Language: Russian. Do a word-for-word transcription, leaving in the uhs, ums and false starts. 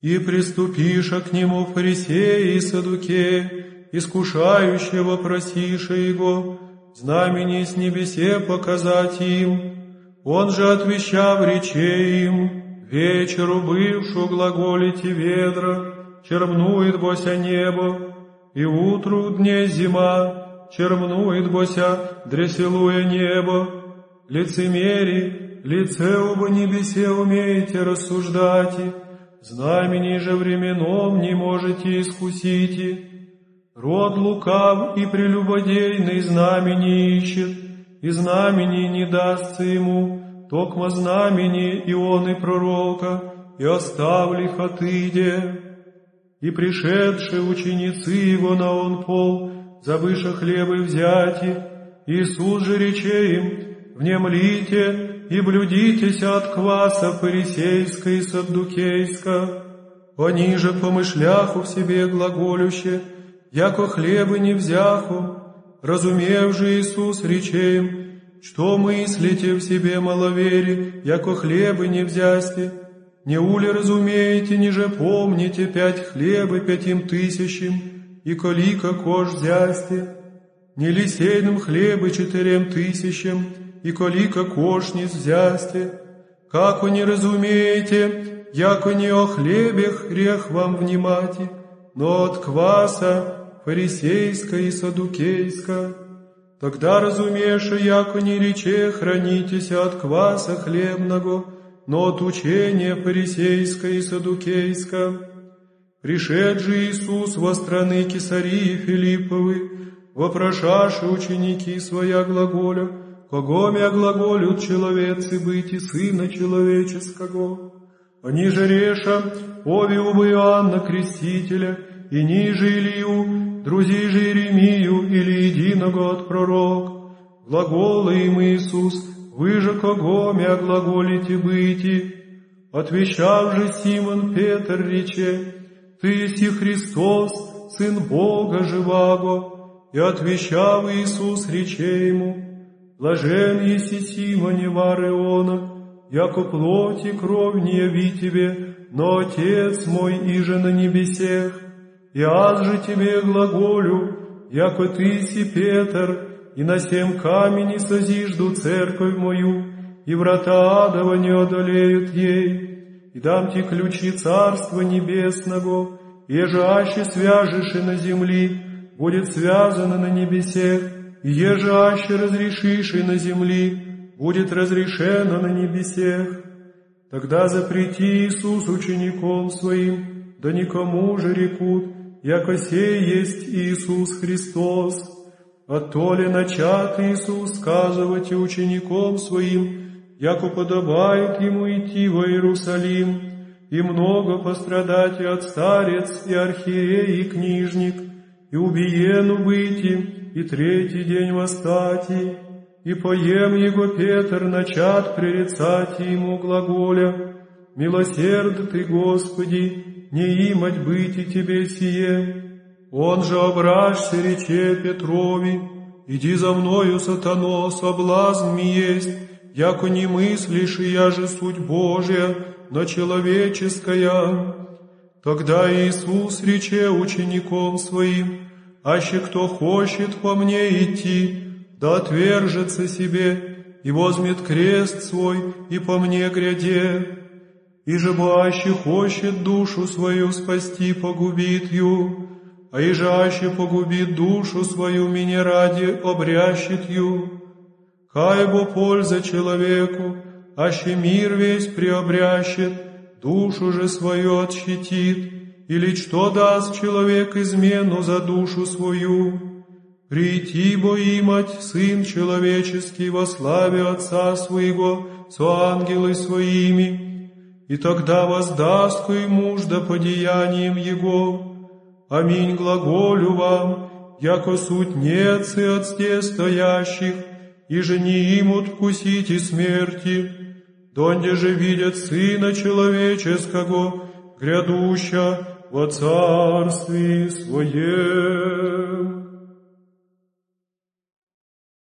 И приступиша к нему фарисеи и саддукеи, искушающие вопросиша его, знамени с небесе показать им. Он же, отвещав, рече им: вечеру бывшу глаголите ведра, червнует бося небо, и утру дне зима, червнует бося дряселуя небо. Лицемери, лице оба небесе умеете рассуждать, знамений же временом не можете искусить. Род лукав и прелюбодейный знамени ищет, и знамений не дастся ему, токмо знамени Ионы пророка, и оставлих отыде. И пришедшие ученицы его на он пол, забыша хлебы взяти, Иисус же рече им: внемлите и блюдитесь от кваса фарисейска и саддукейска. Они же помышляху в себе глаголюще, яко хлебы не взяху. Разумев же Иисус рече им: что мыслите в себе маловерие, яко хлебы не взясте? Неули разумеете, ниже помните пять хлебы пятим тысячам, и колика кож взясте? Не лисейным хлебы четырем тысячам, и колика кошниц взясте? Како не разумеете, яко не о хлебех грех вам внимати, но от кваса фарисейска и саддукейска? Тогда разумеша, яко не рече хранитесь от кваса хлебного, но от учения фарисейска и саддукейска. Пришед же Иисус во страны Кесарии Филипповы, вопрошаши ученики своя глаголя: кого мя глаголют человецы быть и Сына Человеческого? Они же реша: ови оба Иоанна Крестителя, и ниже Илью, друзи же Иеремию или единого от пророк. Глагола им Иисус: вы же кого мя глаголите быти? Отвечав же Симон Петр рече: ты еси Христос, Сын Бога живаго. И отвечав Иисус рече ему: блажен еси Симоне вар Иона, яко плоть и кровь не яви тебе, но Отец мой иже на небесех. И аз же тебе глаголю, яко ты си Петр, и на семь камени созижду церковь мою, и врата адова не одолеют ей. И дам ти ключи Царства Небесного, еже аще свяжешь и на земли, будет связано на небесех, и еже аще разрешишь и на земли, будет разрешено на небесех. Тогда запрети Иисус учеником своим, да никому же рекут, яко сей есть Иисус Христос. А то ли начат Иисус сказывать и учеником своим, яко подобает ему идти во Иерусалим, и много пострадать и от старец, и архиерей, и книжник, и убиену быти, и третий день восстати. И поем его Петр начат прерицать ему глаголя: милосерд ты, Господи, не имать быти тебе сие. Он же обращся рече Петрови: иди за мною, сатано, соблазн ми есть, яко не мыслишь, и я же суть Божия, но человеческая. Тогда Иисус рече учеником своим: аще кто хочет по мне идти, да отвержется себе, и возьмет крест свой, и по мне гряде. И же аще хочет душу свою спасти, погубит ю, а и же аще погубит душу свою меня ради, обрящет ю. Кай бо польза человеку, аще мир весь приобрящет, душу же свою отщитит, или что даст человек измену за душу свою? Прийти бо имать Сын Человеческий во славе Отца Своего со ангелы Своими, и тогда воздаст ко ему да по деяниям Его. Аминь глаголю вам, яко суть нецы от сте стоящих, и же не имут вкусите смерти, донде же видят Сына Человеческого, грядуща во Царстве Своем.